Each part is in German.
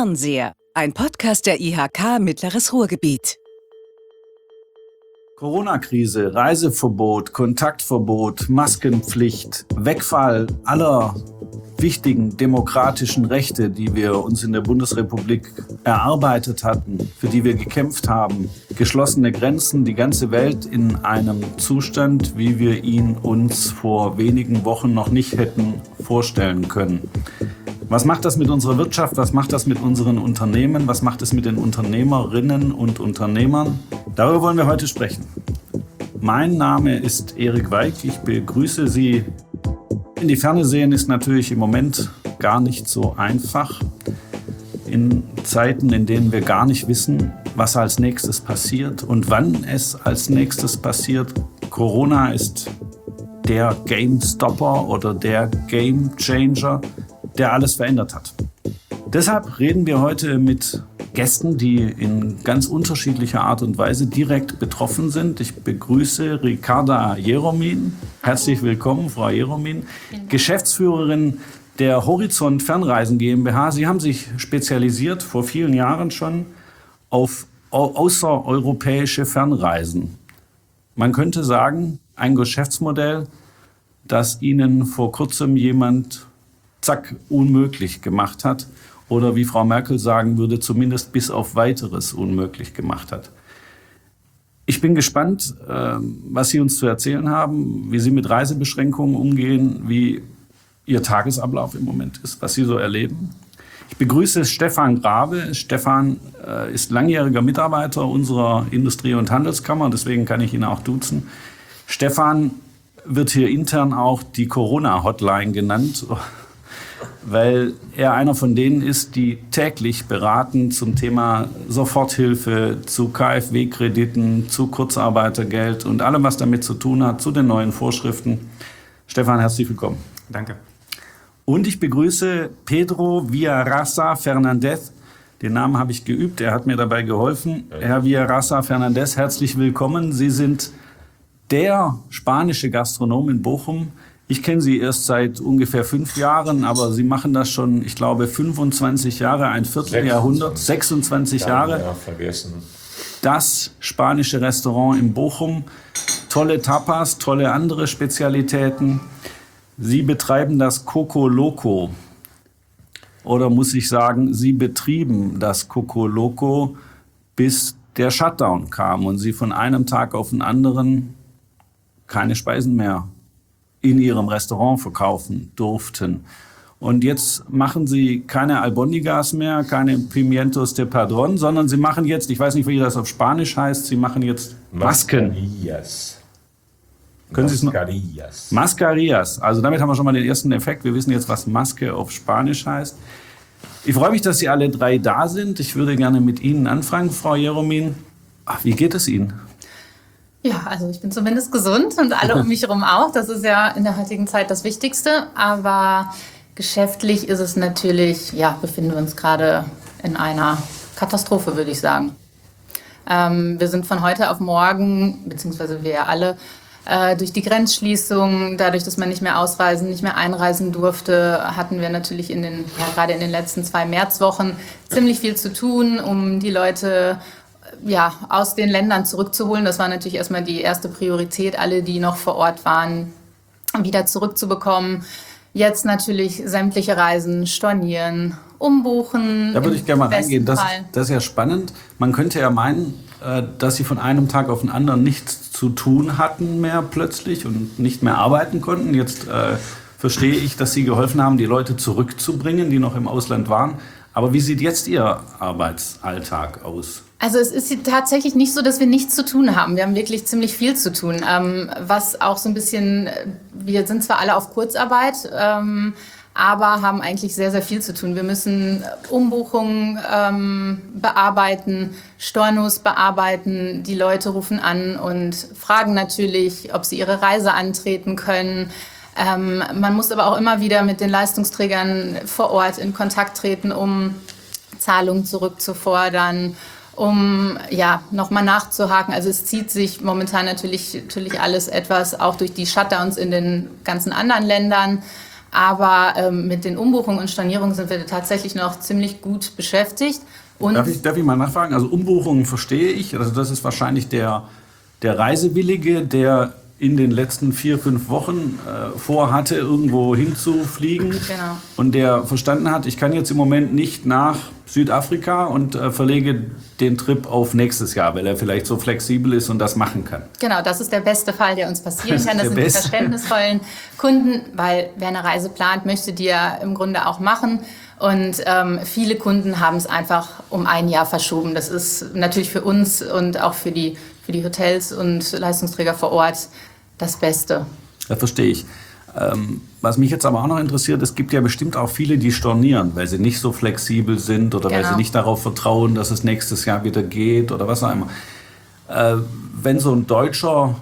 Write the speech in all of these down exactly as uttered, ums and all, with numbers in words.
Fernseher, ein Podcast der I H K Mittleres Ruhrgebiet. Corona-Krise, Reiseverbot, Kontaktverbot, Maskenpflicht, Wegfall aller wichtigen demokratischen Rechte, die wir uns in der Bundesrepublik erarbeitet hatten, für die wir gekämpft haben, geschlossene Grenzen, die ganze Welt in einem Zustand, wie wir ihn uns vor wenigen Wochen noch nicht hätten vorstellen können. Was macht das mit unserer Wirtschaft? Was macht das mit unseren Unternehmen? Was macht es mit den Unternehmerinnen und Unternehmern? Darüber wollen wir heute sprechen. Mein Name ist Erik Weig. Ich begrüße Sie. In die Ferne sehen ist natürlich im Moment gar nicht so einfach. In Zeiten, in denen wir gar nicht wissen, was als nächstes passiert und wann es als nächstes passiert. Corona ist der Game Stopper oder der Game Changer, der alles verändert hat. Deshalb reden wir heute mit Gästen, die in ganz unterschiedlicher Art und Weise direkt betroffen sind. Ich begrüße Ricarda Jeromin. Herzlich willkommen, Frau Jeromin, Geschäftsführerin der Horizont Fernreisen GmbH. Sie haben sich spezialisiert, vor vielen Jahren schon, auf außereuropäische Fernreisen. Man könnte sagen, ein Geschäftsmodell, das Ihnen vor kurzem jemand zack, unmöglich gemacht hat oder wie Frau Merkel sagen würde, zumindest bis auf Weiteres unmöglich gemacht hat. Ich bin gespannt, was Sie uns zu erzählen haben, wie Sie mit Reisebeschränkungen umgehen, wie Ihr Tagesablauf im Moment ist, was Sie so erleben. Ich begrüße Stefan Grave. Stefan ist langjähriger Mitarbeiter unserer Industrie- und Handelskammer, deswegen kann ich ihn auch duzen. Stefan wird hier intern auch die Corona-Hotline genannt, weil er einer von denen ist, die täglich beraten zum Thema Soforthilfe, zu K f W-Krediten, zu Kurzarbeitergeld und allem, was damit zu tun hat, zu den neuen Vorschriften. Stefan, herzlich willkommen. Danke. Und ich begrüße Pedro Villarasa Fernandez. Den Namen habe ich geübt, er hat mir dabei geholfen. Ja. Herr Villarasa Fernandez, herzlich willkommen. Sie sind der spanische Gastronom in Bochum. Ich kenne Sie erst seit ungefähr fünf Jahren, aber Sie machen das schon, ich glaube, fünfundzwanzig Jahre, ein Vierteljahrhundert, sechsundzwanzig Jahre. Ja, vergessen. Das spanische Restaurant in Bochum, tolle Tapas, tolle andere Spezialitäten. Sie betreiben das Coco Loco. Oder muss ich sagen, Sie betrieben das Coco Loco, bis der Shutdown kam und Sie von einem Tag auf den anderen keine Speisen mehr in Ihrem Restaurant verkaufen durften. Und jetzt machen Sie keine Albóndigas mehr, keine Pimientos de Padrón, sondern Sie machen jetzt, ich weiß nicht, wie das auf Spanisch heißt, Sie machen jetzt Masken. Mascarillas. Können Sie es noch? Mascarillas. Mascarillas. Also damit haben wir schon mal den ersten Effekt. Wir wissen jetzt, was Maske auf Spanisch heißt. Ich freue mich, dass Sie alle drei da sind. Ich würde gerne mit Ihnen anfangen, Frau Jeromin. Ach, wie geht es Ihnen? Ja, also ich bin zumindest gesund und alle um mich herum auch. Das ist ja in der heutigen Zeit das Wichtigste. Aber geschäftlich ist es natürlich, ja, befinden wir uns gerade in einer Katastrophe, würde ich sagen. Ähm, wir sind von heute auf morgen, beziehungsweise wir ja alle, äh, durch die Grenzschließung, dadurch, dass man nicht mehr ausreisen, nicht mehr einreisen durfte, hatten wir natürlich in den, ja, gerade in den letzten zwei Märzwochen ziemlich viel zu tun, um die Leute ja, aus den Ländern zurückzuholen. Das war natürlich erstmal die erste Priorität, alle, die noch vor Ort waren, wieder zurückzubekommen. Jetzt natürlich sämtliche Reisen stornieren, umbuchen. Da würde ich gerne mal reingehen. Das, das ist ja spannend. Man könnte ja meinen, dass Sie von einem Tag auf den anderen nichts zu tun hatten mehr plötzlich und nicht mehr arbeiten konnten. Jetzt äh, verstehe ich, dass Sie geholfen haben, die Leute zurückzubringen, die noch im Ausland waren. Aber wie sieht jetzt Ihr Arbeitsalltag aus? Also es ist tatsächlich nicht so, dass wir nichts zu tun haben. Wir haben wirklich ziemlich viel zu tun. Ähm, was auch so ein bisschen, wir sind zwar alle auf Kurzarbeit, ähm, aber haben eigentlich sehr, sehr viel zu tun. Wir müssen Umbuchungen ähm, bearbeiten, Stornos bearbeiten. Die Leute rufen an und fragen natürlich, ob sie ihre Reise antreten können. Ähm, man muss aber auch immer wieder mit den Leistungsträgern vor Ort in Kontakt treten, um Zahlungen zurückzufordern, um ja nochmal nachzuhaken. Also es zieht sich momentan natürlich, natürlich alles etwas, auch durch die Shutdowns in den ganzen anderen Ländern. Aber ähm, mit den Umbuchungen und Stornierungen sind wir tatsächlich noch ziemlich gut beschäftigt. Und darf, ich, darf ich mal nachfragen? Also Umbuchungen verstehe ich. Also das ist wahrscheinlich der, der Reisewillige, der in den letzten vier, fünf Wochen äh, vorhatte, irgendwo hinzufliegen. Genau. Und der verstanden hat, ich kann jetzt im Moment nicht nach Südafrika und äh, verlege den Trip auf nächstes Jahr, weil er vielleicht so flexibel ist und das machen kann. Genau, das ist der beste Fall, der uns passieren Das kann. Das ist sind der die beste. verständnisvollen Kunden, weil wer eine Reise plant, möchte die ja im Grunde auch machen. Und ähm, viele Kunden haben es einfach um ein Jahr verschoben. Das ist natürlich für uns und auch für die, für die Hotels und Leistungsträger vor Ort das Beste. Das verstehe ich. Ähm, was mich jetzt aber auch noch interessiert, es gibt ja bestimmt auch viele, die stornieren, weil sie nicht so flexibel sind oder weil Genau. sie nicht darauf vertrauen, dass es nächstes Jahr wieder geht oder was auch immer. Äh, wenn so ein deutscher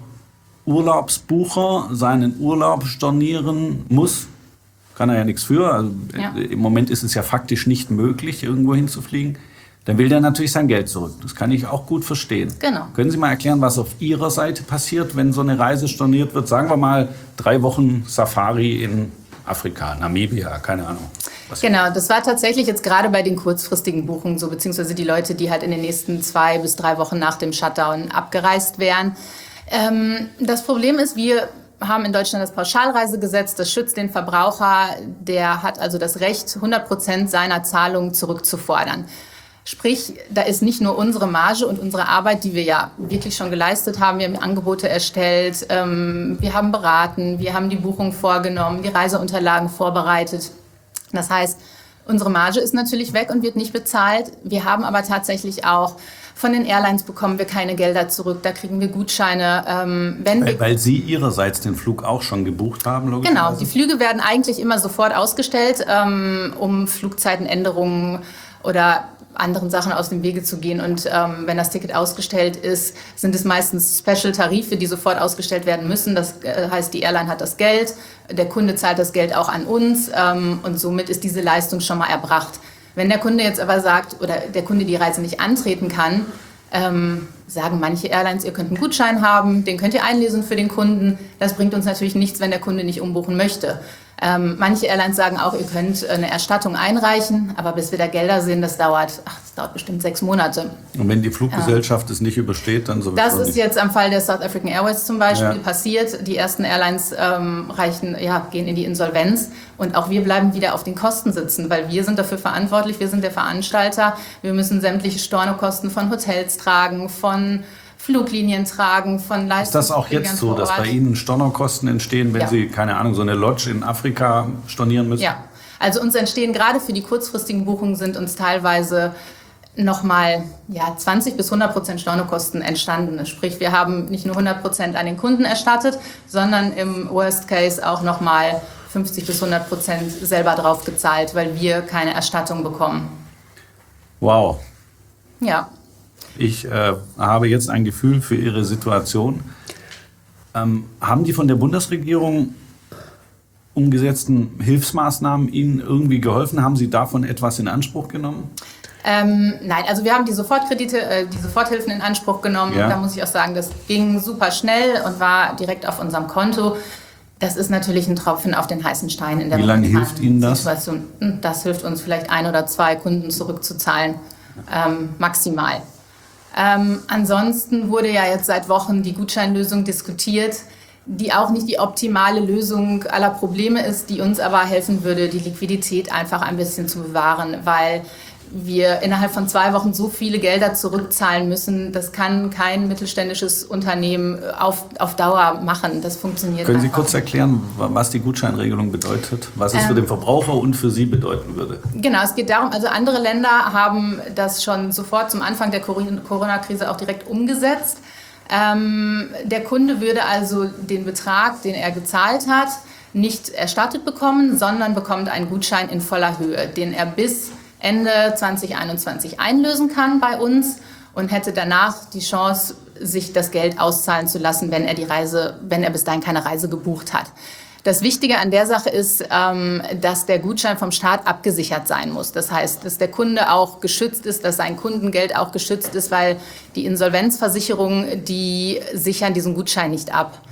Urlaubsbucher seinen Urlaub stornieren muss, kann er ja nichts für. Also Ja. im Moment ist es ja faktisch nicht möglich, irgendwo hinzufliegen. Dann will der natürlich sein Geld zurück. Das kann ich auch gut verstehen. Genau. Können Sie mal erklären, was auf Ihrer Seite passiert, wenn so eine Reise storniert wird? Sagen wir mal drei Wochen Safari in Afrika, Namibia, keine Ahnung. Was Genau, das war tatsächlich jetzt gerade bei den kurzfristigen Buchungen so, beziehungsweise die Leute, die halt in den nächsten zwei bis drei Wochen nach dem Shutdown abgereist wären. Ähm, das Problem ist, wir haben in Deutschland das Pauschalreisegesetz, das schützt den Verbraucher, der hat also das Recht, hundert Prozent seiner Zahlungen zurückzufordern. Sprich, da ist nicht nur unsere Marge und unsere Arbeit, die wir ja wirklich schon geleistet haben. Wir haben Angebote erstellt, ähm, wir haben beraten, wir haben die Buchung vorgenommen, die Reiseunterlagen vorbereitet. Das heißt, unsere Marge ist natürlich weg und wird nicht bezahlt. Wir haben aber tatsächlich auch von den Airlines bekommen wir keine Gelder zurück. Da kriegen wir Gutscheine. Ähm, wenn wir weil, weil Sie Ihrerseits den Flug auch schon gebucht haben, logischerweise? Genau, die Flüge werden eigentlich immer sofort ausgestellt, ähm, um Flugzeitenänderungen oder anderen Sachen aus dem Wege zu gehen. Und ähm, wenn das Ticket ausgestellt ist, sind es meistens Special-Tarife, die sofort ausgestellt werden müssen. Das äh, heißt, die Airline hat das Geld, der Kunde zahlt das Geld auch an uns ähm, und somit ist diese Leistung schon mal erbracht. Wenn der Kunde jetzt aber sagt oder der Kunde die Reise nicht antreten kann, ähm, sagen manche Airlines, ihr könnt einen Gutschein haben, den könnt ihr einlösen für den Kunden. Das bringt uns natürlich nichts, wenn der Kunde nicht umbuchen möchte. Ähm, manche Airlines sagen auch, ihr könnt eine Erstattung einreichen, aber bis wir da Gelder sehen, das dauert, ach, das dauert bestimmt sechs Monate. Und wenn die Fluggesellschaft ja. es nicht übersteht, dann sowieso Das ist nicht. jetzt am Fall der South African Airways zum Beispiel Ja. passiert. Die ersten Airlines ähm, reichen, ja, gehen in die Insolvenz und auch wir bleiben wieder auf den Kosten sitzen, weil wir sind dafür verantwortlich, wir sind der Veranstalter. Wir müssen sämtliche Stornokosten von Hotels tragen, von Fluglinien tragen, von Leistungsträgern. Ist das auch jetzt so, vor dass Ort. bei Ihnen Stornokosten entstehen, wenn Ja. Sie, keine Ahnung, so eine Lodge in Afrika stornieren müssen? Ja, also uns entstehen gerade für die kurzfristigen Buchungen sind uns teilweise nochmal ja, zwanzig bis hundert Prozent Stornokosten entstanden. Sprich, wir haben nicht nur hundert Prozent an den Kunden erstattet, sondern im Worst Case auch nochmal fünfzig bis hundert Prozent selber drauf gezahlt, weil wir keine Erstattung bekommen. Wow. Ja. Ich äh, habe jetzt ein Gefühl für Ihre Situation. Ähm, haben die von der Bundesregierung umgesetzten Hilfsmaßnahmen Ihnen irgendwie geholfen? Haben Sie davon etwas in Anspruch genommen? Ähm, nein, also wir haben die Sofortkredite, äh, die Soforthilfen in Anspruch genommen. Ja. Da muss ich auch sagen, das ging super schnell und war direkt auf unserem Konto. Das ist natürlich ein Tropfen auf den heißen Stein in der Wie lange momentanen hilft Ihnen das? Situation. Das hilft uns vielleicht ein oder zwei Kunden zurückzuzahlen, ähm, maximal. Ähm, ansonsten wurde ja jetzt seit Wochen die Gutscheinlösung diskutiert, die auch nicht die optimale Lösung aller Probleme ist, die uns aber helfen würde, die Liquidität einfach ein bisschen zu bewahren, weil wir innerhalb von zwei Wochen so viele Gelder zurückzahlen müssen. Das kann kein mittelständisches Unternehmen auf, auf Dauer machen. Das funktioniert Können Sie einfach kurz erklären, was die Gutscheinregelung bedeutet? Was es Ähm, für den Verbraucher und für Sie bedeuten würde? Genau, es geht darum, also andere Länder haben das schon sofort zum Anfang der Corona-Krise auch direkt umgesetzt. Ähm, der Kunde würde also den Betrag, den er gezahlt hat, nicht erstattet bekommen, sondern bekommt einen Gutschein in voller Höhe, den er bis Ende zwanzig einundzwanzig einlösen kann bei uns und hätte danach die Chance, sich das Geld auszahlen zu lassen, wenn er die Reise, wenn er bis dahin keine Reise gebucht hat. Das Wichtige an der Sache ist, ähm, dass der Gutschein vom Staat abgesichert sein muss. Das heißt, dass der Kunde auch geschützt ist, dass sein Kundengeld auch geschützt ist, weil die Insolvenzversicherungen, die sichern diesen Gutschein nicht ab.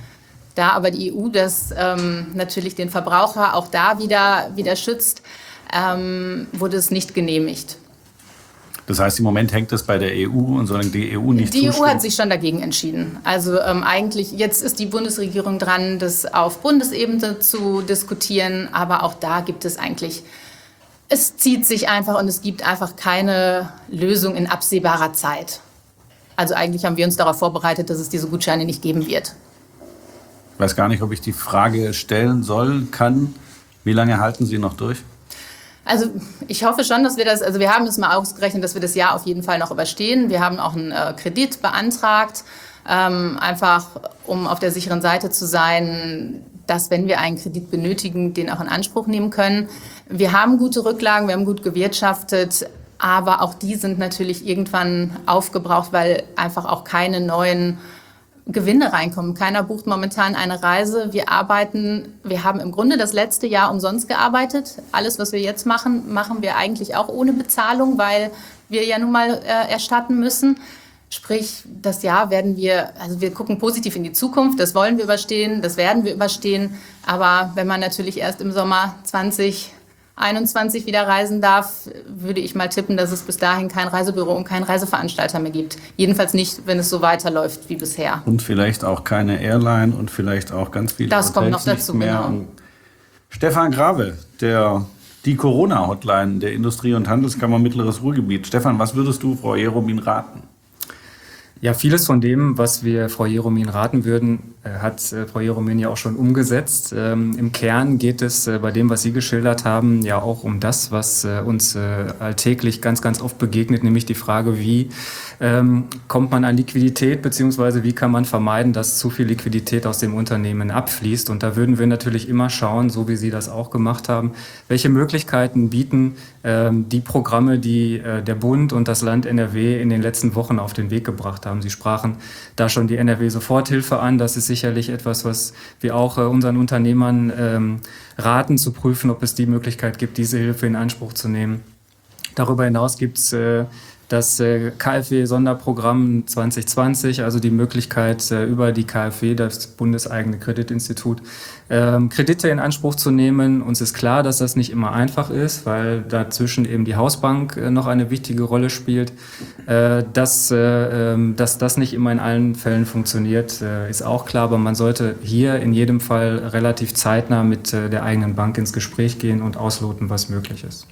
Da aber die E U das ähm, natürlich den Verbraucher auch da wieder, wieder schützt, ähm, wurde es nicht genehmigt. Das heißt, im Moment hängt das bei der E U und solange die E U nicht Die zustimmt. E U hat sich schon dagegen entschieden. Also ähm, eigentlich, jetzt ist die Bundesregierung dran, das auf Bundesebene zu diskutieren. Aber auch da gibt es eigentlich, es zieht sich einfach und es gibt einfach keine Lösung in absehbarer Zeit. Also eigentlich haben wir uns darauf vorbereitet, dass es diese Gutscheine nicht geben wird. Ich weiß gar nicht, ob ich die Frage stellen soll, kann. Wie lange halten Sie noch durch? Also ich hoffe schon, dass wir das, also wir haben es mal ausgerechnet, dass wir das Jahr auf jeden Fall noch überstehen. Wir haben auch einen äh, Kredit beantragt, ähm, einfach um auf der sicheren Seite zu sein, dass wenn wir einen Kredit benötigen, den auch in Anspruch nehmen können. Wir haben gute Rücklagen, wir haben gut gewirtschaftet, aber auch die sind natürlich irgendwann aufgebraucht, weil einfach auch keine neuen Gewinne reinkommen. Keiner bucht momentan eine Reise. Wir arbeiten, wir haben im Grunde das letzte Jahr umsonst gearbeitet. Alles, was wir jetzt machen, machen wir eigentlich auch ohne Bezahlung, weil wir ja nun mal äh, erstatten müssen. Sprich, das Jahr werden wir, also wir gucken positiv in die Zukunft, das wollen wir überstehen, das werden wir überstehen. Aber wenn man natürlich erst im Sommer zwanzig einundzwanzig wieder reisen darf, würde ich mal tippen, dass es bis dahin kein Reisebüro und keinen Reiseveranstalter mehr gibt. Jedenfalls nicht, wenn es so weiterläuft wie bisher. Und vielleicht auch keine Airline und vielleicht auch ganz viele Das Hotels kommt noch dazu, nicht mehr. genau. Und Stefan Grave, der, die Corona-Hotline der Industrie- und Handelskammer Mittleres Ruhrgebiet. Stefan, was würdest du Frau Jeromin raten? Ja, vieles von dem, was wir Frau Jeromin raten würden, hat Frau Jeromin ja auch schon umgesetzt. Ähm, Im Kern geht es äh, bei dem, was Sie geschildert haben, ja auch um das, was äh, uns äh, alltäglich ganz, ganz oft begegnet, nämlich die Frage, wie ähm, kommt man an Liquidität, beziehungsweise wie kann man vermeiden, dass zu viel Liquidität aus dem Unternehmen abfließt. Und da würden wir natürlich immer schauen, so wie Sie das auch gemacht haben, welche Möglichkeiten bieten ähm, die Programme, die äh, der Bund und das Land N R W in den letzten Wochen auf den Weg gebracht haben. Sie sprachen da schon die N R W-Soforthilfe an. Das ist sicherlich etwas, was wir auch äh, unseren Unternehmern ähm, raten, zu prüfen, ob es die Möglichkeit gibt, diese Hilfe in Anspruch zu nehmen. Darüber hinaus gibt es äh, das äh, K f W-Sonderprogramm zwanzig zwanzig, also die Möglichkeit, äh, über die K f W, das bundeseigene Kreditinstitut, ähm, Kredite in Anspruch zu nehmen. Uns ist klar, dass das nicht immer einfach ist, weil dazwischen eben die Hausbank äh, noch eine wichtige Rolle spielt. Äh, dass, äh, äh, dass das nicht immer in allen Fällen funktioniert, äh, ist auch klar, aber man sollte hier in jedem Fall relativ zeitnah mit äh, der eigenen Bank ins Gespräch gehen und ausloten, was möglich ist.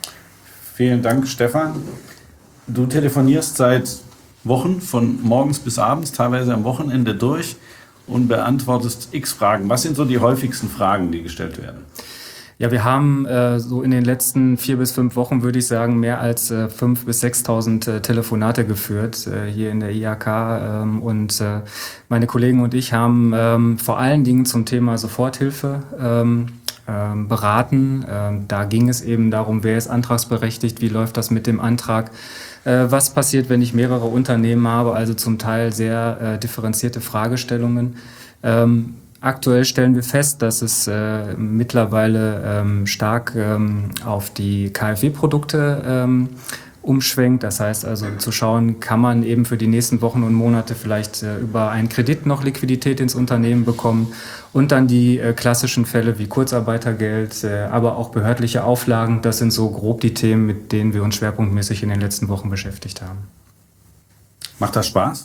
Vielen Dank, Stefan. Du telefonierst seit Wochen von morgens bis abends, teilweise am Wochenende durch und beantwortest x Fragen. Was sind so die häufigsten Fragen, die gestellt werden? Ja, wir haben äh, so in den letzten vier bis fünf Wochen, würde ich sagen, mehr als äh, fünf bis sechstausend äh, Telefonate geführt äh, hier in der I H K. Ähm, und äh, meine Kollegen und ich haben ähm, vor allen Dingen zum Thema Soforthilfe ähm, ähm, beraten. Ähm, da ging es eben darum, wer ist antragsberechtigt, wie läuft das mit dem Antrag. Was passiert, wenn ich mehrere Unternehmen habe, also zum Teil sehr äh, differenzierte Fragestellungen. Ähm, aktuell stellen wir fest, dass es äh, mittlerweile ähm, stark ähm, auf die K f W-Produkte ähm, umschwenkt. Das heißt also zu schauen, kann man eben für die nächsten Wochen und Monate vielleicht äh, über einen Kredit noch Liquidität ins Unternehmen bekommen. Und dann die äh, klassischen Fälle wie Kurzarbeitergeld, äh, aber auch behördliche Auflagen. Das sind so grob die Themen, mit denen wir uns schwerpunktmäßig in den letzten Wochen beschäftigt haben. Macht das Spaß?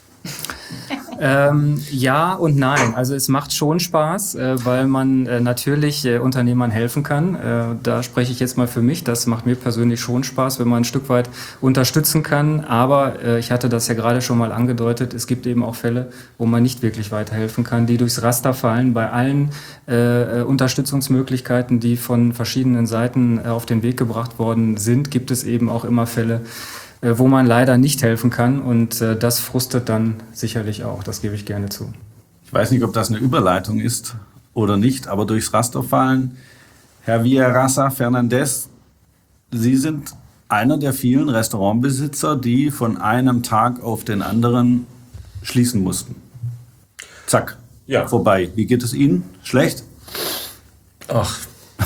Ähm, ja und nein. Also es macht schon Spaß, äh, weil man äh, natürlich äh, Unternehmern helfen kann. Äh, da spreche ich jetzt mal für mich. Das macht mir persönlich schon Spaß, wenn man ein Stück weit unterstützen kann. Aber äh, ich hatte das ja gerade schon mal angedeutet. Es gibt eben auch Fälle, wo man nicht wirklich weiterhelfen kann, die durchs Raster fallen. Bei allen äh, Unterstützungsmöglichkeiten, die von verschiedenen Seiten äh, auf den Weg gebracht worden sind, gibt es eben auch immer Fälle, wo man leider nicht helfen kann, und äh, das frustet dann sicherlich auch, das gebe ich gerne zu. Ich weiß nicht, ob das eine Überleitung ist oder nicht, aber durchs Raster fallen. Herr Villarasa Fernandez, Sie sind einer der vielen Restaurantbesitzer, die von einem Tag auf den anderen schließen mussten. Zack, ja. Vorbei. Wie geht es Ihnen? Schlecht? Ach,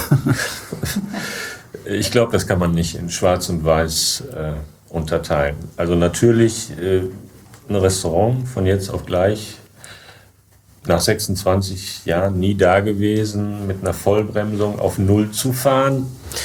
ich glaube, das kann man nicht in Schwarz und Weiß äh, unterteilen. Also natürlich äh, ein Restaurant von jetzt auf gleich nach sechsundzwanzig Jahren nie da gewesen, mit einer Vollbremsung auf Null zu fahren.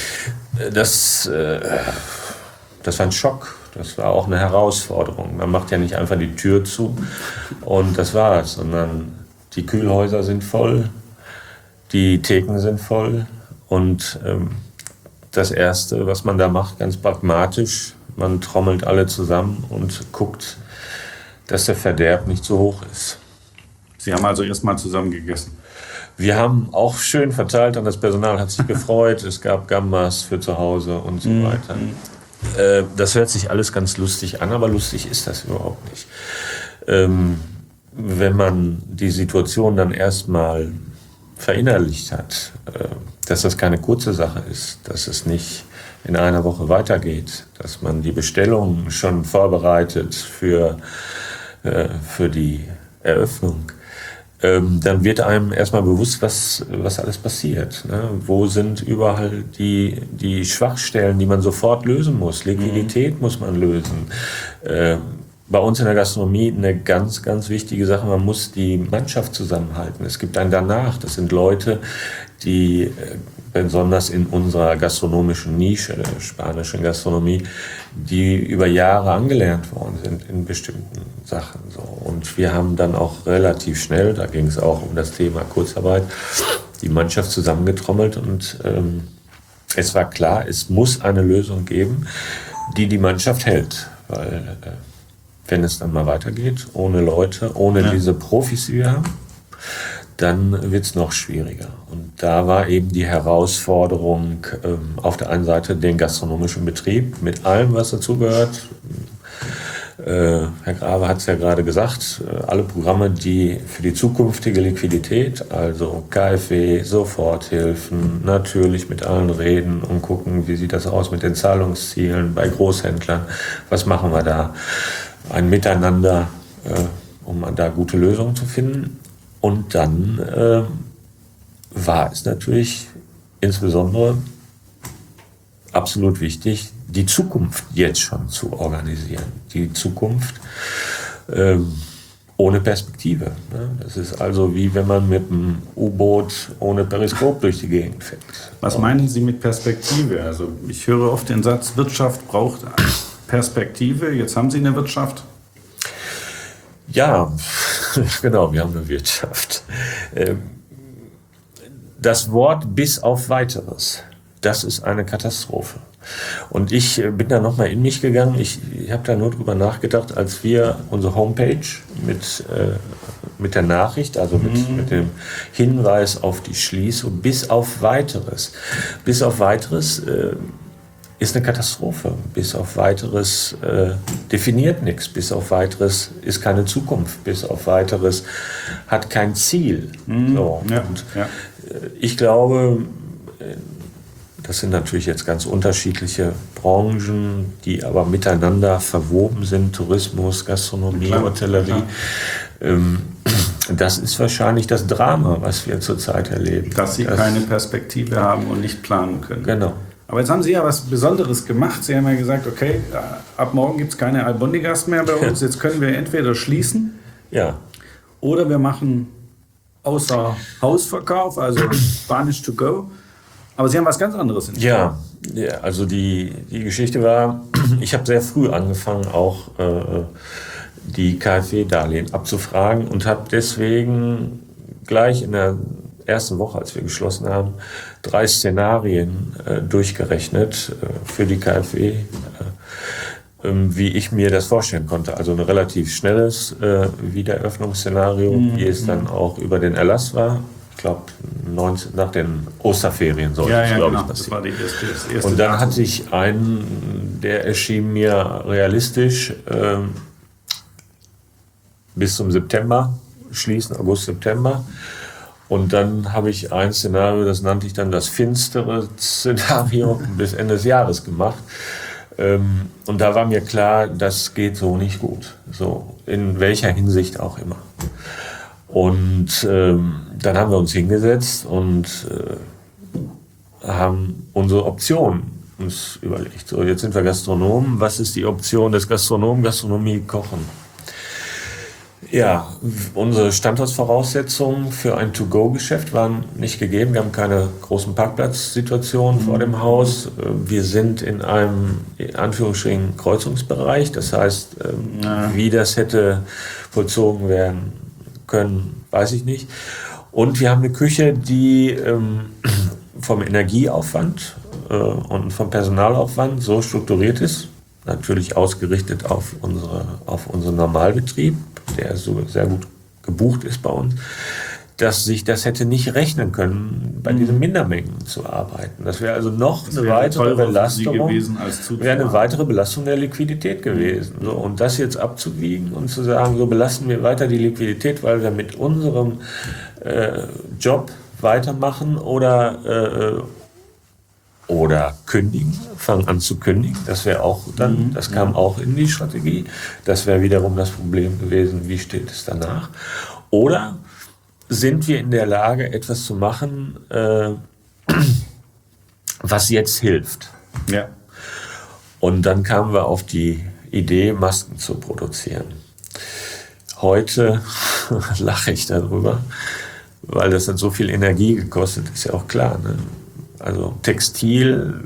Das, äh, das war ein Schock. Das war auch eine Herausforderung. Man macht ja nicht einfach die Tür zu und das war's, sondern die Kühlhäuser sind voll, die Theken sind voll und ähm, das Erste, was man da macht, ganz pragmatisch, man trommelt alle zusammen und guckt, dass der Verderb nicht zu hoch ist. Sie haben also erstmal zusammen gegessen? Wir haben auch schön verteilt und das Personal hat sich gefreut. Es gab Gambas für zu Hause und so Mhm. weiter. Äh, das hört sich alles ganz lustig an, aber lustig ist das überhaupt nicht. Ähm, wenn man die Situation dann erstmal verinnerlicht hat, äh, dass das keine kurze Sache ist, dass es nicht in einer Woche weitergeht, dass man die Bestellungen schon vorbereitet für, äh, für die Eröffnung, ähm, dann wird einem erstmal bewusst, was, was alles passiert. Ne? Wo sind überall die, die Schwachstellen, die man sofort lösen muss? Liquidität mhm. muss man lösen. Ähm, bei uns in der Gastronomie eine ganz, ganz wichtige Sache, man muss die Mannschaft zusammenhalten. Es gibt einen danach, das sind Leute, die besonders in unserer gastronomischen Nische, der spanischen Gastronomie, die über Jahre angelernt worden sind in bestimmten Sachen. So. Und wir haben dann auch relativ schnell, da ging es auch um das Thema Kurzarbeit, die Mannschaft zusammengetrommelt und ähm, es war klar, es muss eine Lösung geben, die die Mannschaft hält. Weil äh, wenn es dann mal weitergeht, ohne Leute, ohne ja. diese Profis, die wir haben, dann wird es noch schwieriger. Und da war eben die Herausforderung, ähm, auf der einen Seite den gastronomischen Betrieb mit allem, was dazugehört. Äh, Herr Grave hat es ja gerade gesagt, äh, alle Programme, die für die zukünftige Liquidität, also K f W, Soforthilfen, natürlich mit allen reden und gucken, wie sieht das aus mit den Zahlungszielen bei Großhändlern, was machen wir da? Ein Miteinander, äh, um da gute Lösungen zu finden. Und dann äh, war es natürlich insbesondere absolut wichtig, die Zukunft jetzt schon zu organisieren. Die Zukunft ähm, ohne Perspektive. Ne? Das ist also wie wenn man mit einem U-Boot ohne Periskop durch die Gegend fährt. Was meinen Sie mit Perspektive? Also ich höre oft den Satz, Wirtschaft braucht Perspektive. Jetzt haben Sie eine Wirtschaft. Ja, genau, wir haben eine Wirtschaft. Das Wort bis auf Weiteres, das ist eine Katastrophe. Und ich bin da nochmal in mich gegangen. Ich, ich habe da nur drüber nachgedacht, als wir unsere Homepage mit, äh, mit der Nachricht, also mit, mhm. mit dem Hinweis auf die Schließung, bis auf Weiteres. Bis auf Weiteres äh, ist eine Katastrophe. Bis auf Weiteres äh, definiert nichts. Bis auf Weiteres ist keine Zukunft. Bis auf Weiteres hat kein Ziel. Mhm. So. Ja. Und ja. ich glaube, das sind natürlich jetzt ganz unterschiedliche Branchen, die aber miteinander verwoben sind. Tourismus, Gastronomie, klar, Hotellerie. Klar. Ähm, das ist wahrscheinlich das Drama, was wir zurzeit erleben. Dass Sie das, keine Perspektive haben und nicht planen können. Genau. Aber jetzt haben Sie ja was Besonderes gemacht. Sie haben ja gesagt, okay, ab morgen gibt es keine Albondigas mehr bei uns. Jetzt können wir entweder schließen ja. oder wir machen außer Hausverkauf, also Spanish to go. Aber Sie haben was ganz anderes in ja, ja, also die, die Geschichte war, ich habe sehr früh angefangen, auch äh, die K f W-Darlehen abzufragen und habe deswegen gleich in der ersten Woche, als wir geschlossen haben, drei Szenarien äh, durchgerechnet äh, für die K f W, äh, äh, wie ich mir das vorstellen konnte. Also ein relativ schnelles äh, Wiedereröffnungsszenario, mhm. wie es dann auch über den Erlass war. Ich glaube, nach den Osterferien sollte ja, es, ja, glaube genau. ich, passieren. Das war die erste, das erste Und dann hatte ich einen, der erschien mir realistisch, äh, bis zum September, schließen, August, September. Und dann habe ich ein Szenario, das nannte ich dann das finstere Szenario, bis Ende des Jahres gemacht. Ähm, und da war mir klar, das geht so nicht gut. So, in welcher Hinsicht auch immer. Und ähm, dann haben wir uns hingesetzt und äh, haben unsere Optionen uns überlegt. So, jetzt sind wir Gastronomen. Was ist die Option des Gastronomen? Gastronomie kochen. Ja, unsere Standortsvoraussetzungen für ein To-Go-Geschäft waren nicht gegeben. Wir haben keine großen Parkplatzsituationen vor dem Haus. Wir sind in einem, in Anführungsstrichen, Kreuzungsbereich. Das heißt, ja. wie das hätte vollzogen werden können, weiß ich nicht. Und wir haben eine Küche, die ähm, vom Energieaufwand äh, und vom Personalaufwand so strukturiert ist, natürlich ausgerichtet auf, unsere, auf unseren Normalbetrieb, der so sehr gut gebucht ist bei uns, dass sich das hätte nicht rechnen können, bei diesen Mindermengen zu arbeiten. Das wäre also noch das eine weitere Belastung, gewesen als wäre eine weitere Belastung der Liquidität gewesen. So, und das jetzt abzuwiegen und zu sagen, so belasten wir weiter die Liquidität, weil wir mit unserem äh, Job weitermachen oder äh, oder kündigen, fangen an zu kündigen. Das wäre auch dann, das kam auch in die Strategie. Das wäre wiederum das Problem gewesen, wie steht es danach? Oder sind wir in der Lage, etwas zu machen, äh, was jetzt hilft? Ja. Und dann kamen wir auf die Idee, Masken zu produzieren. Heute lache ich darüber, weil das hat so viel Energie gekostet, ist ja auch klar, ne? Also Textil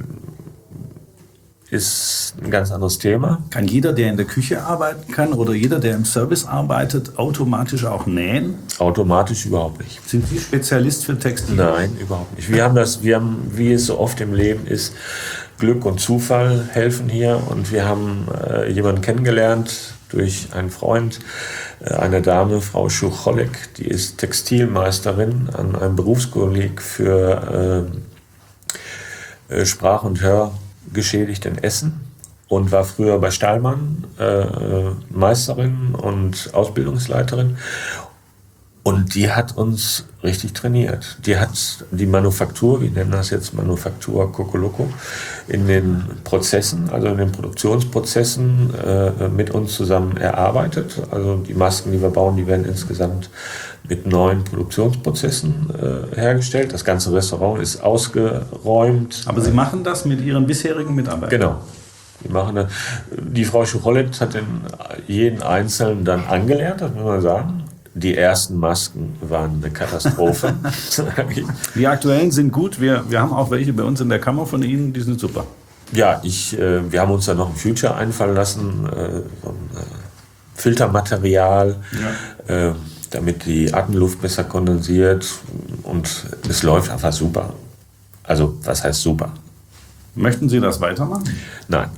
ist ein ganz anderes Thema. Kann jeder, der in der Küche arbeiten kann oder jeder, der im Service arbeitet, automatisch auch nähen? Automatisch überhaupt nicht. Sind Sie Spezialist für Textil? Nein, überhaupt nicht. Wir haben das, wir haben, wie es so oft im Leben ist, Glück und Zufall helfen hier. Und wir haben äh, jemanden kennengelernt durch einen Freund, äh, eine Dame, Frau Schucholek, die ist Textilmeisterin an einem Berufskolleg für äh, Sprach- und Hörgeschädigt in Essen und war früher bei Stahlmann äh, Meisterin und Ausbildungsleiterin. Und die hat uns richtig trainiert. Die hat die Manufaktur, wir nennen das jetzt Manufaktur Kokoloko, in den Prozessen, also in den Produktionsprozessen äh, mit uns zusammen erarbeitet. Also die Masken, die wir bauen, die werden insgesamt mit neuen Produktionsprozessen äh, hergestellt. Das ganze Restaurant ist ausgeräumt. Aber Sie machen das mit Ihren bisherigen Mitarbeitern? Genau. Die, machen das. Die Frau Schuchollet hat den, jeden Einzelnen dann angelernt, das muss man sagen. Die ersten Masken waren eine Katastrophe. Die aktuellen sind gut. Wir, wir haben auch welche bei uns in der Kammer von Ihnen, die sind super. Ja, ich, äh, wir haben uns da noch ein Future einfallen lassen, äh, so ein äh, Filtermaterial, ja. äh, damit die Atemluft besser kondensiert und es läuft einfach super. Also, was heißt super? Möchten Sie das weitermachen? Nein.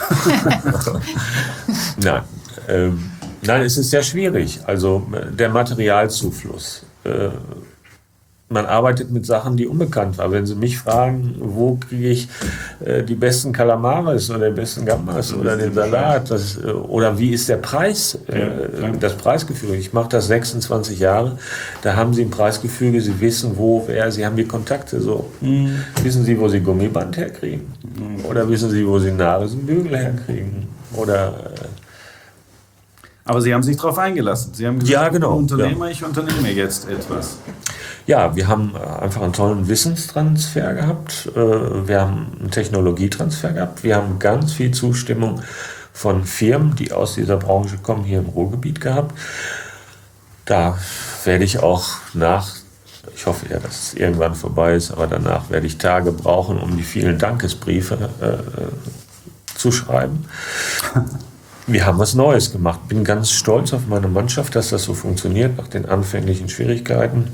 Nein. Ähm, nein, es ist sehr schwierig. Also der Materialzufluss. Äh, man arbeitet mit Sachen, die unbekannt waren. Wenn Sie mich fragen, wo kriege ich äh, die besten Kalamares oder den besten Gambas oder den Salat, das, äh, oder wie ist der Preis, äh, ja, das Preisgefüge. Ich mache das sechsundzwanzig Jahre, da haben Sie ein Preisgefüge, Sie wissen, wo, wer, Sie haben die Kontakte. So. Mhm. Wissen Sie, wo Sie Gummiband herkriegen? Mhm. Oder wissen Sie, wo Sie Nasenbügel herkriegen? Oder... Äh, Aber Sie haben sich darauf eingelassen. Sie haben gesagt, ja, genau, Unternehmer, ja. ich unternehme jetzt etwas. Ja, wir haben einfach einen tollen Wissenstransfer gehabt. Wir haben einen Technologietransfer gehabt. Wir haben ganz viel Zustimmung von Firmen, die aus dieser Branche kommen, hier im Ruhrgebiet gehabt. Da werde ich auch nach, ich hoffe ja, dass es irgendwann vorbei ist, aber danach werde ich Tage brauchen, um die vielen Dankesbriefe äh, zu schreiben. Wir haben was Neues gemacht. Bin ganz stolz auf meine Mannschaft, dass das so funktioniert nach den anfänglichen Schwierigkeiten.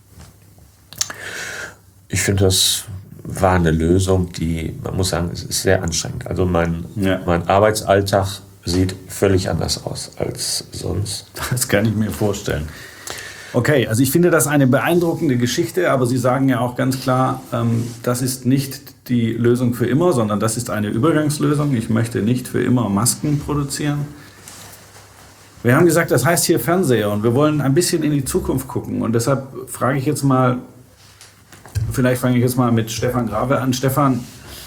Ich finde, das war eine Lösung, die, man muss sagen, es ist sehr anstrengend. Also mein, ja. mein Arbeitsalltag sieht völlig anders aus als sonst. Das kann ich mir vorstellen. Okay, also ich finde das eine beeindruckende Geschichte, aber Sie sagen ja auch ganz klar, ähm, das ist nicht die Lösung für immer, sondern das ist eine Übergangslösung. Ich möchte nicht für immer Masken produzieren. Wir haben gesagt, das heißt hier Fernseher und wir wollen ein bisschen in die Zukunft gucken. Und deshalb frage ich jetzt mal, vielleicht fange ich jetzt mal mit Stefan Grave an. Stefan,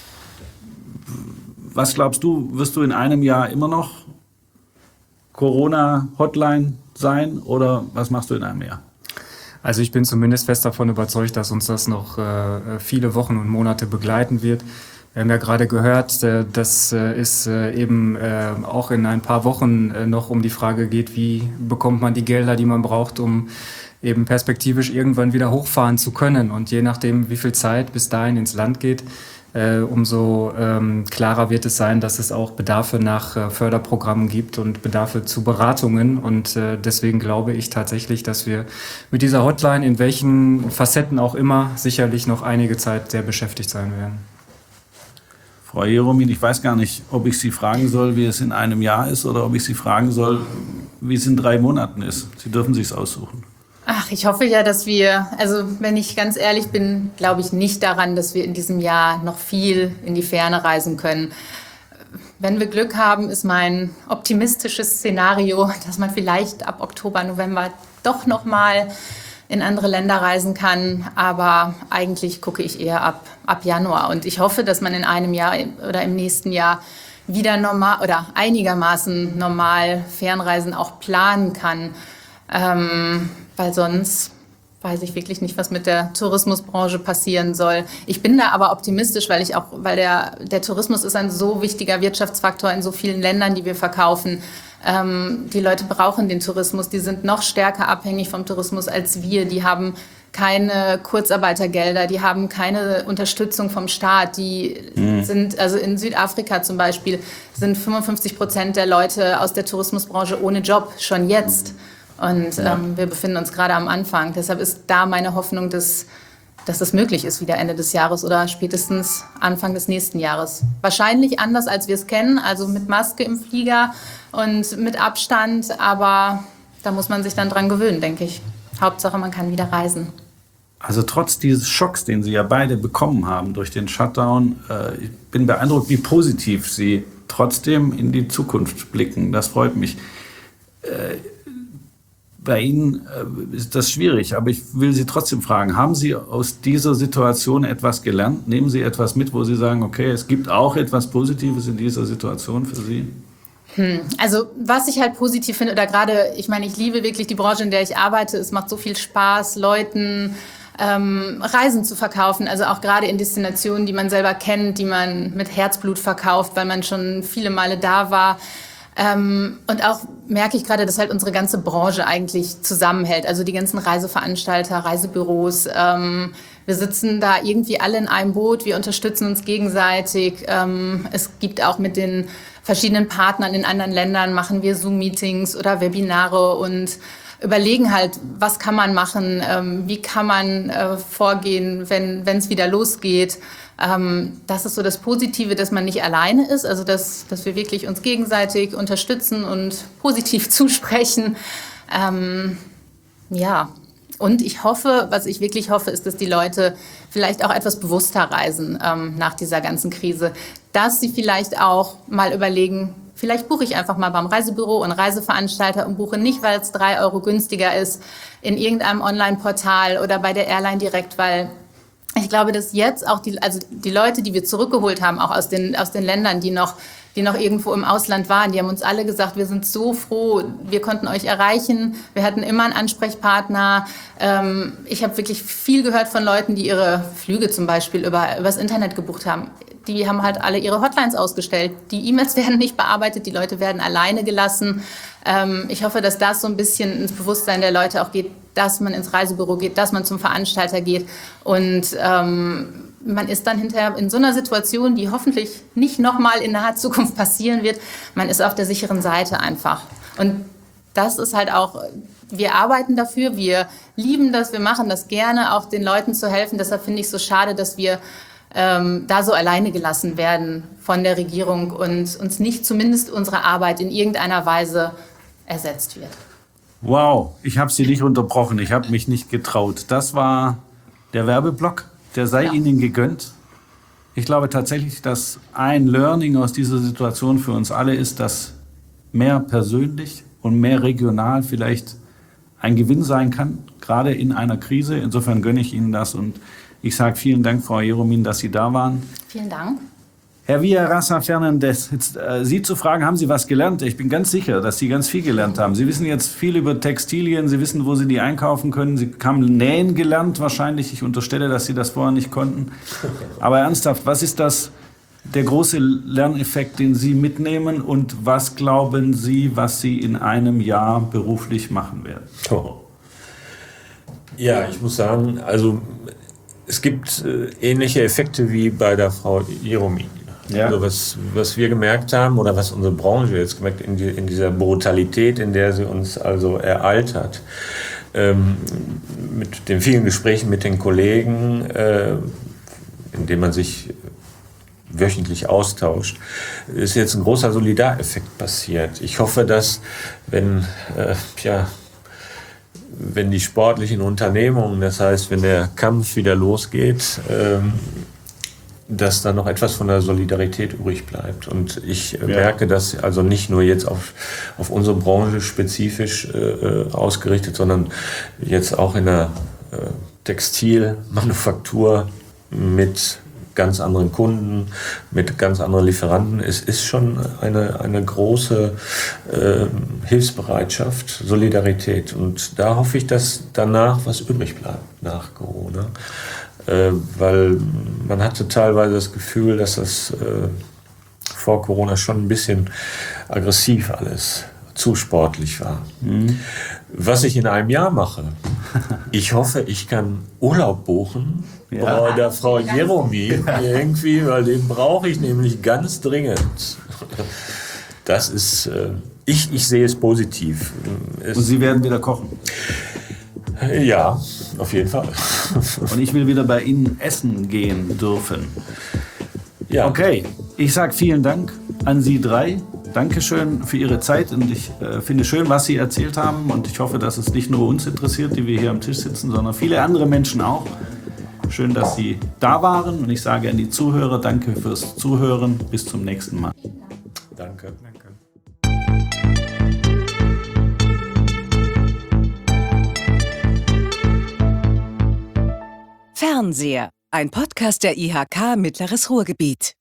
was glaubst du, wirst du in einem Jahr immer noch Corona-Hotline sein oder was machst du in einem Jahr? Also ich bin zumindest fest davon überzeugt, dass uns das noch äh, viele Wochen und Monate begleiten wird. Wir haben ja gerade gehört, dass es eben auch in ein paar Wochen noch um die Frage geht, wie bekommt man die Gelder, die man braucht, um eben perspektivisch irgendwann wieder hochfahren zu können. Und je nachdem, wie viel Zeit bis dahin ins Land geht, umso klarer wird es sein, dass es auch Bedarfe nach Förderprogrammen gibt und Bedarfe zu Beratungen. Und deswegen glaube ich tatsächlich, dass wir mit dieser Hotline, in welchen Facetten auch immer, sicherlich noch einige Zeit sehr beschäftigt sein werden. Frau Jeromin, ich weiß gar nicht, ob ich Sie fragen soll, wie es in einem Jahr ist, oder ob ich Sie fragen soll, wie es in drei Monaten ist. Sie dürfen sich's aussuchen. Ach, ich hoffe ja, dass wir, also wenn ich ganz ehrlich bin, glaube ich nicht daran, dass wir in diesem Jahr noch viel in die Ferne reisen können. Wenn wir Glück haben, ist mein optimistisches Szenario, dass man vielleicht ab Oktober, November doch noch mal in andere Länder reisen kann. Aber eigentlich gucke ich eher ab, ab Januar. Und ich hoffe, dass man in einem Jahr oder im nächsten Jahr wieder normal oder einigermaßen normal Fernreisen auch planen kann. Ähm, weil sonst weiß ich wirklich nicht, was mit der Tourismusbranche passieren soll. Ich bin da aber optimistisch, weil ich auch, weil der, der Tourismus ist ein so wichtiger Wirtschaftsfaktor in so vielen Ländern, die wir verkaufen. Ähm, die Leute brauchen den Tourismus, die sind noch stärker abhängig vom Tourismus als wir. Die haben keine Kurzarbeitergelder, die haben keine Unterstützung vom Staat. Die mhm. sind, also in Südafrika zum Beispiel, sind fünfundfünfzig Prozent der Leute aus der Tourismusbranche ohne Job, schon jetzt. Und ja. ähm, wir befinden uns gerade am Anfang. Deshalb ist da meine Hoffnung, dass, dass das möglich ist, wieder Ende des Jahres oder spätestens Anfang des nächsten Jahres. Wahrscheinlich anders, als wir es kennen, also mit Maske im Flieger und mit Abstand. Aber da muss man sich dann dran gewöhnen, denke ich. Hauptsache, man kann wieder reisen. Also trotz dieses Schocks, den Sie ja beide bekommen haben durch den Shutdown, äh, ich bin beeindruckt, wie positiv Sie trotzdem in die Zukunft blicken. Das freut mich. Äh, Bei Ihnen ist das schwierig, aber ich will Sie trotzdem fragen, haben Sie aus dieser Situation etwas gelernt? Nehmen Sie etwas mit, wo Sie sagen, okay, es gibt auch etwas Positives in dieser Situation für Sie? Hm. Also was ich halt positiv finde, oder gerade, ich meine, ich liebe wirklich die Branche, in der ich arbeite. Es macht so viel Spaß, Leuten ähm, Reisen zu verkaufen. Also auch gerade in Destinationen, die man selber kennt, die man mit Herzblut verkauft, weil man schon viele Male da war. Ähm, und auch merke ich gerade, dass halt unsere ganze Branche eigentlich zusammenhält. Also die ganzen Reiseveranstalter, Reisebüros. Ähm, wir sitzen da irgendwie alle in einem Boot. Wir unterstützen uns gegenseitig. Ähm, es gibt auch mit den verschiedenen Partnern in anderen Ländern, machen wir Zoom-Meetings oder Webinare und überlegen halt, was kann man machen, ähm, wie kann man äh, vorgehen, wenn wenn es wieder losgeht. Ähm, das ist so das Positive, dass man nicht alleine ist, also dass, dass wir wirklich uns gegenseitig unterstützen und positiv zusprechen. Ähm, ja, und ich hoffe, was ich wirklich hoffe, ist, dass die Leute vielleicht auch etwas bewusster reisen ähm, nach dieser ganzen Krise, dass sie vielleicht auch mal überlegen, vielleicht buche ich einfach mal beim Reisebüro und Reiseveranstalter und buche nicht, weil es drei Euro günstiger ist, in irgendeinem Online-Portal oder bei der Airline direkt, weil ich glaube, dass jetzt auch die, also die Leute, die wir zurückgeholt haben, auch aus den, aus den Ländern, die noch, die noch irgendwo im Ausland waren, die haben uns alle gesagt, wir sind so froh, wir konnten euch erreichen, wir hatten immer einen Ansprechpartner. Ähm, ich habe wirklich viel gehört von Leuten, die ihre Flüge zum Beispiel über, übers Internet gebucht haben. Die haben halt alle ihre Hotlines ausgestellt. Die E-Mails werden nicht bearbeitet, die Leute werden alleine gelassen. Ähm, ich hoffe, dass das so ein bisschen ins Bewusstsein der Leute auch geht, dass man ins Reisebüro geht, dass man zum Veranstalter geht. Und ähm, man ist dann hinterher in so einer Situation, die hoffentlich nicht nochmal in naher Zukunft passieren wird. Man ist auf der sicheren Seite einfach. Und das ist halt auch, wir arbeiten dafür, wir lieben das, wir machen das gerne, auch den Leuten zu helfen. Deshalb finde ich es so schade, dass wir ähm, da so alleine gelassen werden von der Regierung und uns nicht zumindest unsere Arbeit in irgendeiner Weise ersetzt wird. Wow, ich habe Sie nicht unterbrochen, ich habe mich nicht getraut. Das war der Werbeblock, der sei ja. Ihnen gegönnt. Ich glaube tatsächlich, dass ein Learning aus dieser Situation für uns alle ist, dass mehr persönlich und mehr regional vielleicht ein Gewinn sein kann, gerade in einer Krise. Insofern gönne ich Ihnen das und ich sage vielen Dank, Frau Jeromin, dass Sie da waren. Vielen Dank. Herr Villarasa-Fernandes, jetzt, äh, Sie zu fragen, haben Sie was gelernt? Ich bin ganz sicher, dass Sie ganz viel gelernt haben. Sie wissen jetzt viel über Textilien, Sie wissen, wo Sie die einkaufen können. Sie haben Nähen gelernt wahrscheinlich. Ich unterstelle, dass Sie das vorher nicht konnten. Aber ernsthaft, was ist das der große Lerneffekt, den Sie mitnehmen und was glauben Sie, was Sie in einem Jahr beruflich machen werden? Oh. Ja, ich muss sagen, also es gibt äh, ähnliche Effekte wie bei der Frau Jeromine. Ja. Also was, was wir gemerkt haben oder was unsere Branche jetzt gemerkt in, die, in dieser Brutalität, in der sie uns also ereilt hat, ähm, mit den vielen Gesprächen mit den Kollegen, äh, in denen man sich wöchentlich austauscht, ist jetzt ein großer Solidareffekt passiert. Ich hoffe, dass wenn, äh, ja, wenn die sportlichen Unternehmungen, das heißt, wenn der Kampf wieder losgeht, ähm, dass da noch etwas von der Solidarität übrig bleibt. Und ich ja. merke das also nicht nur jetzt auf, auf unsere Branche spezifisch äh, ausgerichtet, sondern jetzt auch in der äh, Textilmanufaktur mit ganz anderen Kunden, mit ganz anderen Lieferanten. Es ist schon eine, eine große äh, Hilfsbereitschaft, Solidarität. Und da hoffe ich, dass danach was übrig bleibt, nach Corona. Äh, weil man hatte teilweise das Gefühl, dass das äh, vor Corona schon ein bisschen aggressiv alles, zu sportlich war. Mhm. Was ich in einem Jahr mache, ich hoffe, ich kann Urlaub buchen ja. bei der Frau Jeromine irgendwie, weil den brauche ich nämlich ganz dringend. Das ist, äh, ich, ich sehe es positiv. Es, Und Sie werden wieder kochen? Ja, auf jeden Fall. Und ich will wieder bei Ihnen essen gehen dürfen. Ja. Okay, ich sage vielen Dank an Sie drei. Dankeschön für Ihre Zeit und ich äh, finde schön, was Sie erzählt haben und ich hoffe, dass es nicht nur uns interessiert, die wir hier am Tisch sitzen, sondern viele andere Menschen auch. Schön, dass Sie da waren und ich sage an die Zuhörer, danke fürs Zuhören. Bis zum nächsten Mal. Danke. Danke. Fernseher, ein Podcast der I H K Mittleres Ruhrgebiet.